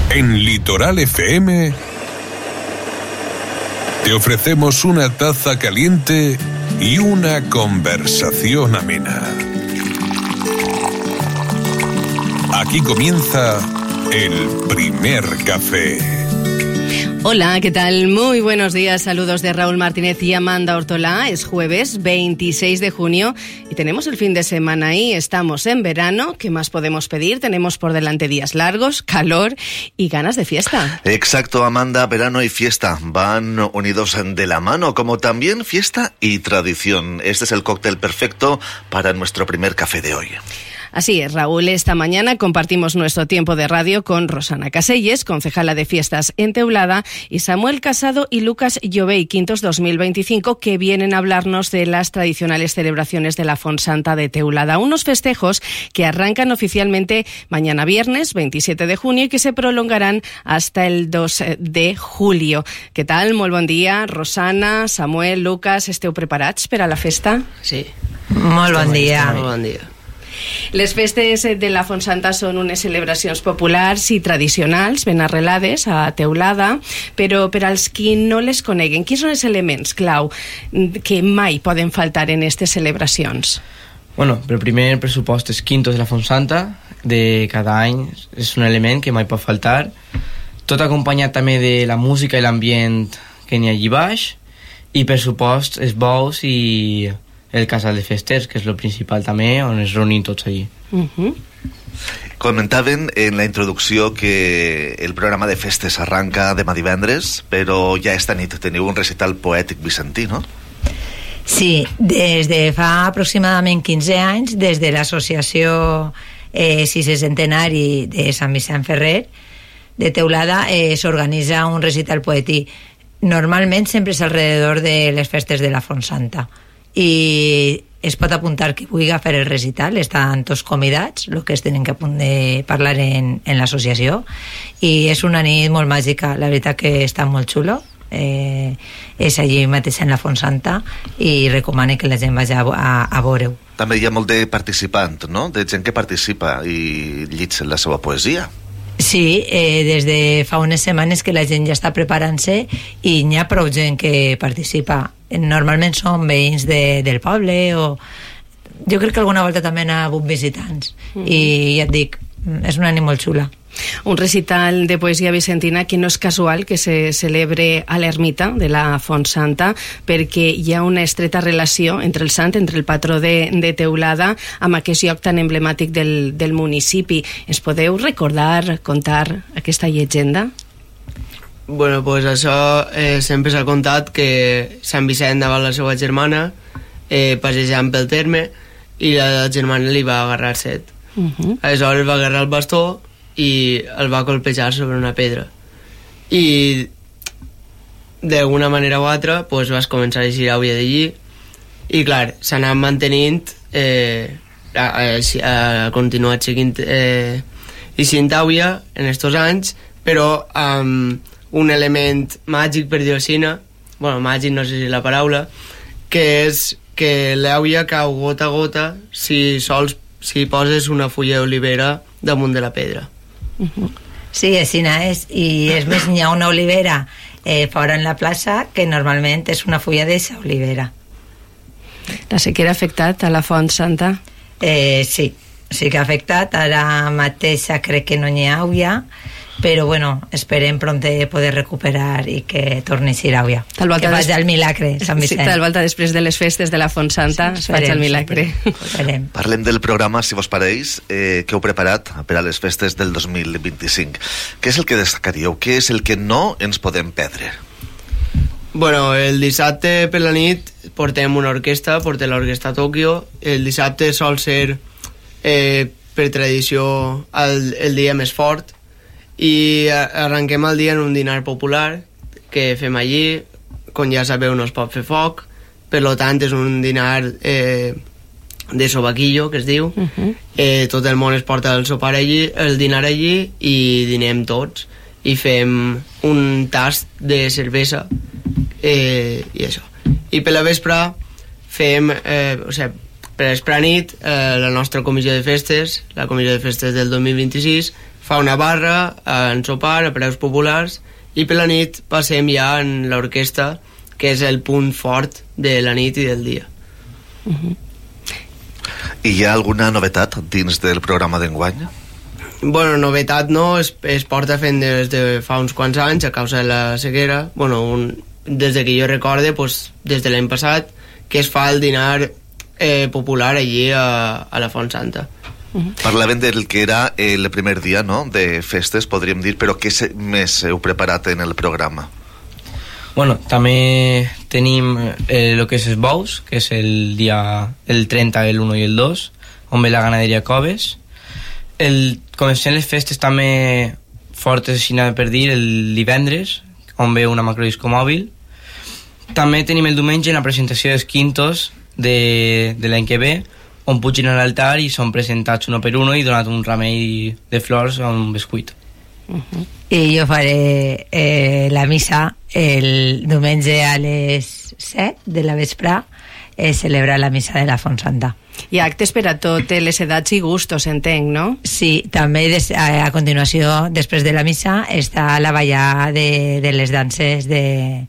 En Litoral FM te ofrecemos una taza caliente y una conversación amena. Aquí comienza el primer café. Hola, ¿qué tal? Muy buenos días, saludos de Raúl Martínez y Amanda Ortolá. Es jueves 26 de junio y tenemos el fin de semana ahí. Estamos en verano, ¿qué más podemos pedir? Tenemos por delante días largos, calor y ganas de fiesta. Exacto, Amanda, verano y fiesta van unidos de la mano, como también fiesta y tradición. Este es el cóctel perfecto para nuestro primer café de hoy. Así es, Raúl, esta mañana compartimos nuestro tiempo de radio con Rosana Caselles, concejala de fiestas en Teulada, y Samuel Casado y Lucas Llobey, Quintos 2025, que vienen a hablarnos de las tradicionales celebraciones de la Fonsanta de Teulada, unos festejos que arrancan oficialmente mañana viernes 27 de junio y que se prolongarán hasta el 2 de julio. ¿Qué tal? Molt bon dia, Rosana, Samuel, Lucas, esteu preparats per a la festa? Sí. Molt bon dia. Molt bon dia. Les festes de la Fonsanta són unes celebracions populars i tradicionals, ben arrelades a Teulada, però per als qui no les coneguen, quins són els elements clau que mai poden faltar en aquestes celebracions? Bueno, el primer pressupost és Quintos de la Fonsanta, de cada any, és un element que mai pot faltar, tot acompanyat també de la música i l'ambient que n'hi ha allí baix, i per supost els bous i el casal de festers, que és el principal també, on es reunim tots allí. Comentaven en la introducció que el programa de festes arranca demà divendres, però ja esta nit teniu un recital poètic vicentí, no? Sí, des de fa aproximadament 15 anys, des de l'associació Sisè Centenari de Sant Vicent Ferrer de Teulada, s'organitza un recital poètic. Normalment sempre és alrededor de les festes de la Fonsanta. I es pot apuntar qui vulgui fer el recital, estan tots convidats, el que es tenen que parlar en l'associació, i és una nit molt màgica, la veritat que està molt xulo, és allí mateix en la Fonsanta i recomano que la gent vagi a veure-ho. També hi ha molt de participant, no? De gent que participa i llig la seva poesia. Sí, des de fa unes setmanes que la gent ja està preparant-se i n'hi ha prou gent que participa. Normalment són veïns del poble o jo crec que alguna volta també n'ha hagut visitants i ja et dic, és una nit molt xula. Un recital de poesia vicentina que no és casual que se celebre a l'ermita de la Fonsanta, perquè hi ha una estreta relació entre el sant, entre el patró de Teulada, amb aquest lloc tan emblemàtic del municipi. Ens podeu recordar, contar aquesta llegenda? Bueno, pues això sempre s'ha contat que Sant Vicent davant la seva germana passejant pel terme i la germana li va agarrar set. Aleshores va agarrar el bastó i el va colpejar sobre una pedra i d'alguna manera o altra pues, vas començar a eixir àvia d'allí i clar, s'ha anat mantenint ha continuat seguint eixint àvia en estos anys, però amb un element màgic, per dir-ho així, bueno, màgic no sé si la paraula, que és que l'àvia cau gota a gota si poses una fulla d'olivera damunt de la pedra. Sí, així és, i és més, n'hi ha una olivera fora en la plaça que normalment és una fulla d'eixa olivera. La sequera ha afectat a la Fonsanta? Sí que ha afectat, ara mateix crec que no n'hi ha àvia, però bueno, esperem pront poder recuperar i que torni a ser àvia, que faci el milagre Sant Vicent. Sí, tal volta després de les festes de la Fonsanta es faci el milagre. Parlem del programa, si vos pareix, que heu preparat per a les festes del 2025. Què és el que destacaríeu? Què és el que no ens podem perdre? Bueno, el dissabte per la nit portem una orquestra, portem l'orquestra Tòquio. El dissabte sol ser per tradició el dia més fort i arrenquem el dia en un dinar popular que fem allí, com ja sabeu no es pot fer foc, per tant és un dinar de sobaquillo, que es diu. Tot el món es porta el sopar allí, el dinar allí i dinem tots i fem un tast de cervesa i això. I per la vespre fem per la nit la nostra comissió de festes, la comissió de festes del 2026, fa una barra, ensopar a preus populars, i per la nit passem ja en l'orquestra, que és el punt fort de la nit i del dia. I hi ha alguna novetat dins del programa d'enguany? Bueno, novetat no, es porta fent des de fa uns quants anys a causa de la sequera. Bueno, des de que jo recorde, pues, des de l'any passat, que es fa el dinar popular allí a la Font Santa. Parlaven del que era el primer dia, no?, de festes, podríem dir, però què més heu preparat en el programa? Bueno, també tenim el que és els bous, que és el dia el 30, el 1 i el 2, on ve la ganaderia Coves. Comencem les festes també fortes, així per dir, el divendres, on ve una macrodisco mòbil. També tenim el diumenge la presentació dels quintos de l'any que ve, on pugen a l'altar i són presentats uno per uno i donat un ramell de flors a un bescuit. I jo faré la missa el diumenge a les 7 de la vesprà, celebrar la missa de la Font Santa. Hi ha actes per a totes les edats i gustos, entenc, no? Sí, també a continuació, després de la missa, està la ballada de les danses de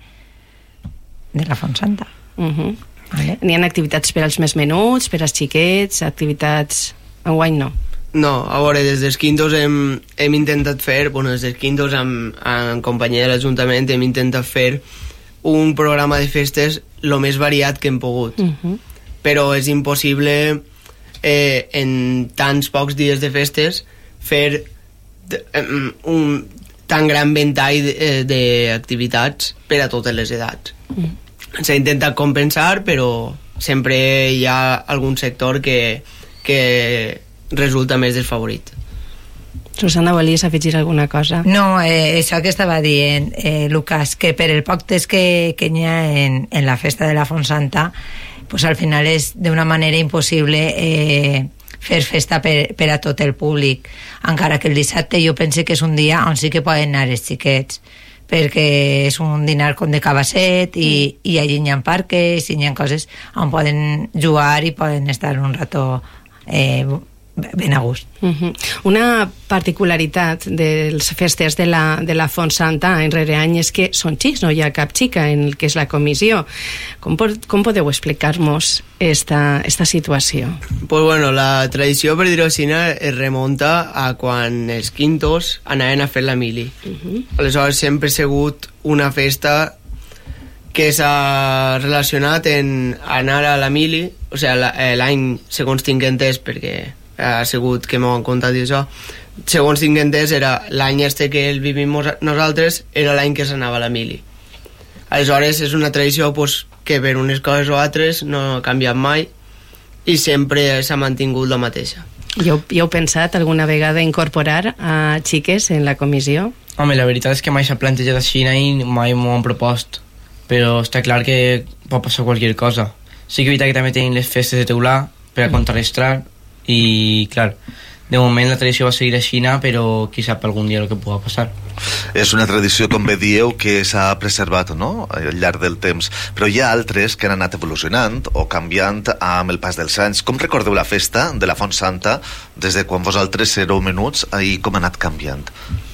la Font Santa. Vale. N'hi ha activitats per als més menuts, per als xiquets, activitats... Enguany no. No, a veure, des dels quintos hem intentat fer, bueno, des dels quintos en companyia de l'Ajuntament hem intentat fer un programa de festes el més variat que hem pogut. Però és impossible en tants pocs dies de festes fer un tan gran ventall d'activitats per a totes les edats. S'ha intentat compensar, però sempre hi ha algun sector que resulta més desfavorit. Susana, volies afegir alguna cosa? No, això que estava dient, Lucas, que per el poc temps que n'hi ha en la festa de la Font Santa, pues al final és d'una manera impossible fer festa per a tot el públic, encara que el dissabte jo pense que és un dia on sí que poden anar els xiquets, perquè és un dinar com de cabasset i allí hi ha parques i hi ha coses on poden jugar i poden estar un rato ben a gust. Una particularitat de les festes de la Font Santa any rere any és que són xics, no hi ha cap xica en el que és la comissió. Com podeu explicar-nos esta situació? Pues bueno, la tradició, per dir-ho així, es remunta a quan els quintos anaven a fer la mili. Aleshores sempre ha sigut una festa que s'ha relacionat en anar a la mili, o sigui, l'any, segons tinc entès, perquè ha sigut que m'ho han contat i això, segons tinc entès, era l'any que el vivim nosaltres, era l'any que s'anava a la mili. Aleshores és una tradició pues, que per unes coses o altres no ha canviat mai i sempre s'ha mantingut la mateixa. I heu pensat alguna vegada incorporar a xiques en la comissió? Home, la veritat és que mai s'ha plantejat així i mai m'ho han propost, però està clar que pot passar qualsevol cosa. Sí que és veritat que també tenim les festes de teular per a contrarrestar i, clar, de moment la tradició va seguir així, però qui sap algun dia el que pugui passar. És una tradició, com bé dieu, que s'ha preservat, no?, al llarg del temps, però hi ha altres que han anat evolucionant o canviant amb el pas dels anys. Com recordeu la festa de la Font Santa des de quan vosaltres éreu menuts i com ha anat canviant?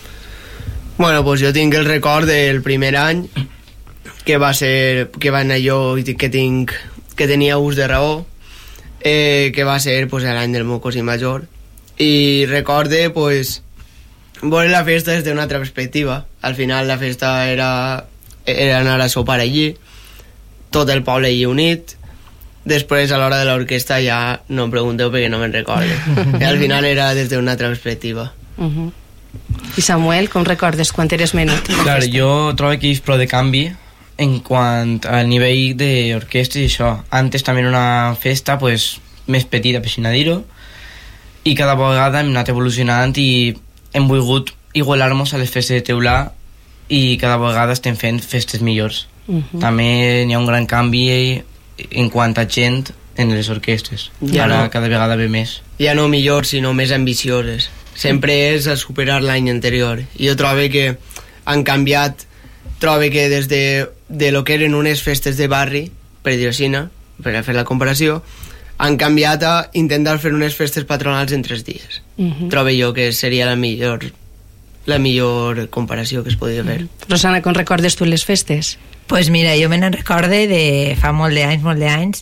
Bueno, pues jo tinc el record del primer any que va anar jo i que tenia ús de raó, que va ser pues, l'any del meu cosí major, i recorde pues, veure la festa des d'una altra perspectiva. Al final la festa era anar a sopar allí, tot el poble allí unit. Després a l'hora de l'orquestra ja no em pregunteu perquè no me'n recorde. Al final era des d'una altra perspectiva. I Samuel, com recordes quan eres menut? Clar, jo trobo que hi és prou de canvi en quant al nivell d'orquestra i això. Antes també era una festa pues, més petita, per així dir-ho, i cada vegada hem anat evolucionant i hem volgut igualar-nos a les festes de teular i cada vegada estem fent festes millors. També hi ha un gran canvi en quant a gent en les orquestres. Ara cada vegada ve més. Ja no millors, sinó més ambicioses. Sempre és a superar l'any anterior. I jo trobo que han canviat, trobo que des de lo que eren unes festes de barri, per dir-ho així, per a fer la comparació, han canviat a intentar fer unes festes patronals en 3 dies. Trobo jo que seria la millor la millor comparació que es podia fer. Rosana, com recordes tu les festes? Pues mira, jo me n'recorde de fa molt d'anys,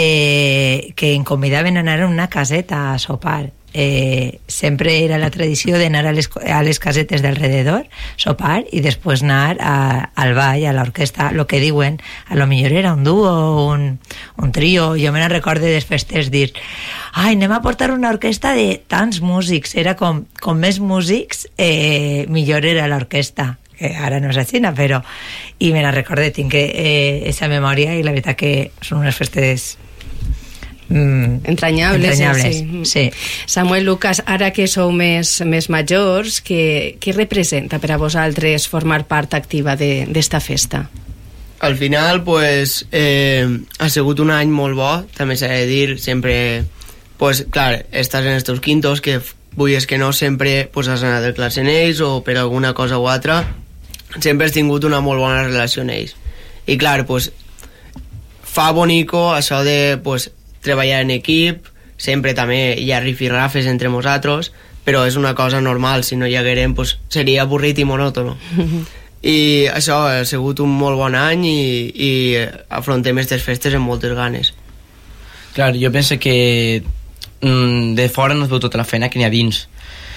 que em convidaven a anar a una caseta a sopar. Sempre era la tradició d'anar a les casetes d'alrededor, sopar, i després anar al ball, a l'orquestra, el que diuen, a lo millor era un duo, un trio. Jo me n'en recorde de les festes dir, ai, anem a portar una orquestra de tants músics. Era com més músics, millor era l'orquestra, que ara no és així, però... I me n'en recorde, tinc aquesta memòria, i la veritat que són unes festes... entranyables. Sí. Samuel, Lucas, ara que sou més majors, què representa per a vosaltres formar part activa d'esta festa? Al final, pues, ha sigut un any molt bo, també s'ha de dir, sempre, pues, clar, estàs en els teus quintos, que vulguis que no, sempre pues, has anat de classe en ells, o per alguna cosa o altra, sempre has tingut una molt bona relació amb ells. I clar, pues, fa bonico això de, pues, treballar en equip, sempre també hi ha rifirrafes entre nosaltres, però és una cosa normal, si no hi haguérem pues, seria avorrit i monòtono. I això ha sigut un molt bon any i afrontem aquestes festes amb moltes ganes. Clar, jo penso que de fora no es veu tota la feina que n'hi ha dins.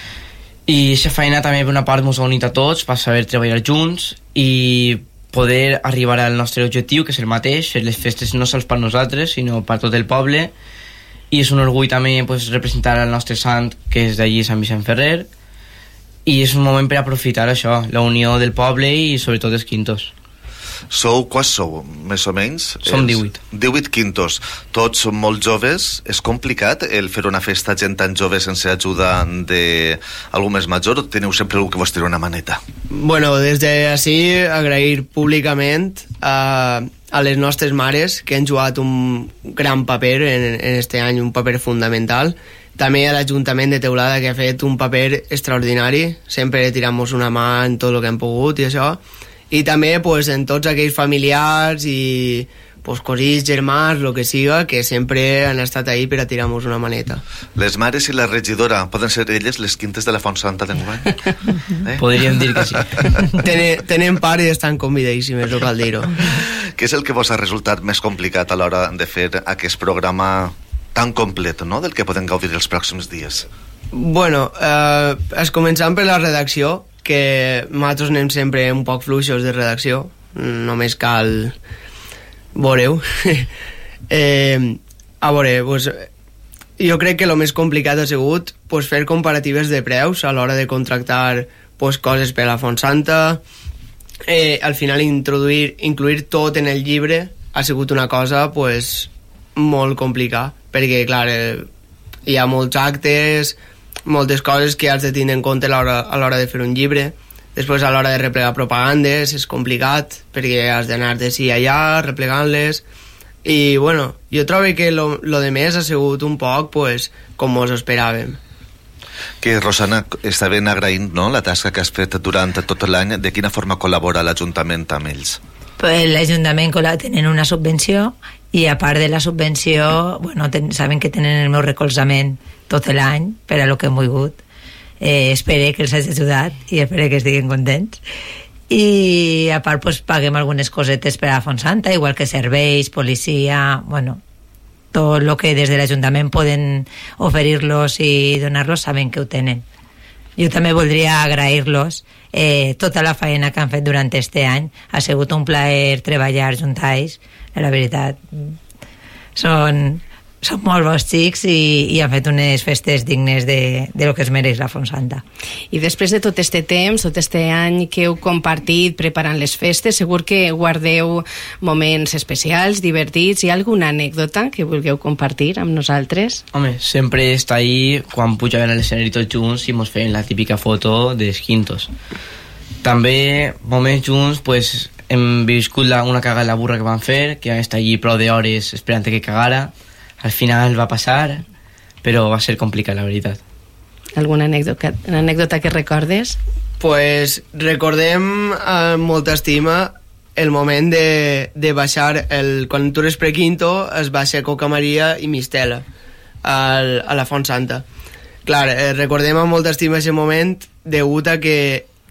I aquesta feina també per una part ens ha unit a tots per saber treballar junts i poder arribar al nostre objectiu, que és el mateix, fer les festes no sols per nosaltres, sinó per tot el poble, i és un orgull també pues, representar el nostre sant, que és d'allí, Sant Vicent Ferrer, i és un moment per aprofitar això, la unió del poble i sobretot dels quintos. Quants sou, més o menys? Som 18. 18 quintos. Tots són molt joves. És complicat el fer una festa gent tan jove sense ajuda d'algú més major, o teniu sempre algú que vos tira una maneta? Bueno, des d'ací agrair públicament a les nostres mares que han jugat un gran paper en este any, un paper fundamental. També a l'Ajuntament de Teulada, que ha fet un paper extraordinari, sempre tirant-nos una mà en tot el que hem pogut i això. I també pues, en tots aquells familiars i pues, cosins, germans, el que siga, que sempre han estat ahí per a tirar-nos una maneta. Les mares i la regidora poden ser elles les quintes de la Font Santa d'enguany? Podríem dir que sí. Tenen part i estan convidadíssimes, no cal dir-ho. Què és el que vos ha resultat més complicat a l'hora de fer aquest programa tan complet, no?, del que podem gaudir els pròxims dies? Bueno, començant per la redacció, que nosaltres anem sempre un poc fluixos de redacció, només cal veureu. A veure, pues, jo crec que el més complicat ha sigut pues, fer comparatives de preus a l'hora de contractar pues, coses per a la Font Santa. Al final incluir tot en el llibre ha sigut una cosa pues, molt complicada, perquè clar, hi ha molts actes, moltes coses que has de tenir en compte a l'hora de fer un llibre. Després a l'hora de replegar propagandes és complicat perquè has d'anar d'ací allà replegant-les, i bueno, jo trobo que lo de més ha sigut un poc pues, com mos esperàvem. Que Rosana, està ben agraint, no?, la tasca que has fet durant tot l'any. De quina forma col·labora l'Ajuntament amb ells? Pues l'Ajuntament tenen una subvenció, i a part de la subvenció, bueno, saben que tenen el meu recolzament tot l'any per a lo que hem volgut. Espero que els hagi ajudat i espero que estiguin contents. I a part pues, paguem algunes cosetes per a la Font Santa, igual que serveis, policia, bueno, tot el que des de l'Ajuntament poden oferir-los i donar-los, saben que ho tenen. Jo també voldria agrair-los tota la feina que han fet durant este any. Ha sigut un plaer treballar junts a ells, la veritat. Són molt bons xics i han fet unes festes dignes de lo que es mereix la Font Santa. I després de tot este temps, tot este any que heu compartit preparant les festes, segur que guardeu moments especials, divertits. Hi ha alguna anècdota que vulgueu compartir amb nosaltres? Home, sempre està ahí quan pujaven a l'escenari tots junts i mos feien la típica foto dels quintos. També moments junts, pues, hem viscut una cagada a la burra que van fer, que vam estar allí prou d'hores esperant que cagara. Al final va passar, però va ser complicat, la veritat. Alguna anècdota que recordes? Pues recordem amb molta estima el moment de baixar, quan tu eres prequinto, es baixa Coca Maria i Mistela a la Font Santa. Clar, recordem amb molta estima aquest moment degut a que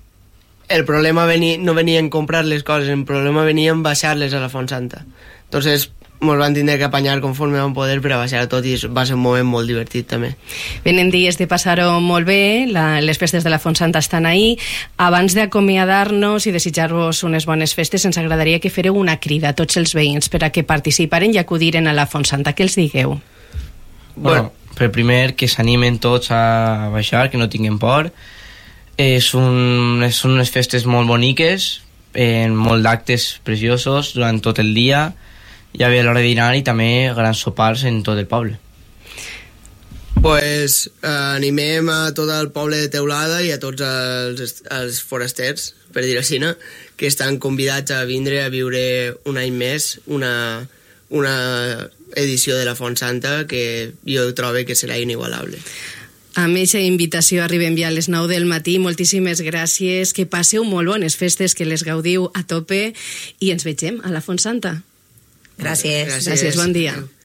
el problema no venia en comprar les coses, el problema venia en baixar-les a la Font Santa. Entonces ens van tindre que apanyar conforme vam poder per a baixar tot, i va ser un moment molt divertit també. Venen dies de passar-ho molt bé, les festes de la Font Santa estan ahí. Abans d'acomiadar-nos i desitjar-vos unes bones festes, ens agradaria que fareu una crida a tots els veïns per a que participaren i acudiren a la Font Santa. Què els digueu? Bueno, per primer, que s'animen tots a baixar, que no tinguin por. Són unes festes molt boniques, molt d'actes preciosos durant tot el dia. Hi havia l'hora de dinar i també grans sopars en tot el poble. Pues animem a tot el poble de Teulada i a tots els forasters, per dir així, que estan convidats a vindre a viure un any més una edició de la Font Santa que jo trobo que serà inigualable. Amb aquesta invitació arribem ja a les 9 del matí. Moltíssimes gràcies, que passeu molt bones festes, que les gaudiu a tope i ens vegem a la Font Santa. Gràcies. Gràcies, bon dia.